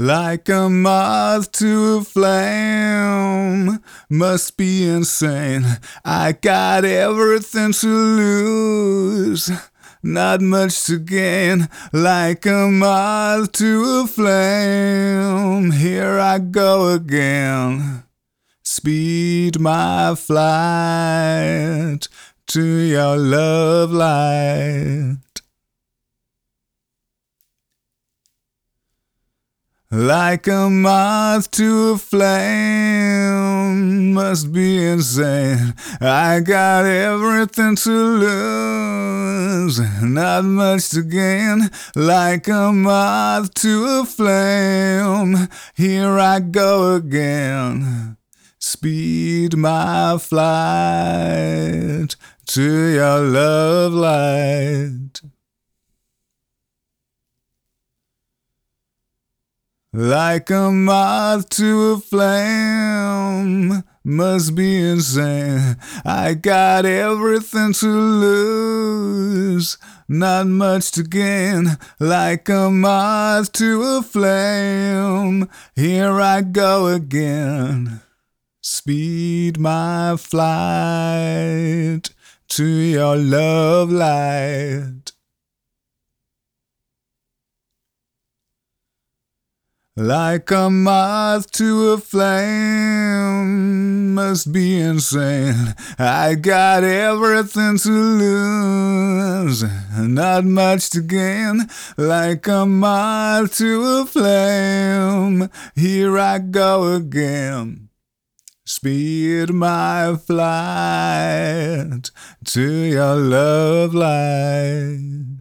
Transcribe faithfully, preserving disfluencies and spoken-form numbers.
Like a moth to a flame, must be insane. I got everything to lose, not much to gain. Like a moth to a flame, here I go again. Speed my flight to your love light. Like a moth to a flame, must be insane. I got everything to lose, not much to gain. Like a moth to a flame, here I go again. Speed my flight to your love light. Like a moth to a flame, must be insane. I got everything to lose, not much to gain. Like a moth to a flame, here I go again. Speed my flight to your love light. Like a moth to a flame, must be insane. I got everything to lose, not much to gain. Like a moth to a flame, here I go again. Speed my flight to your love light.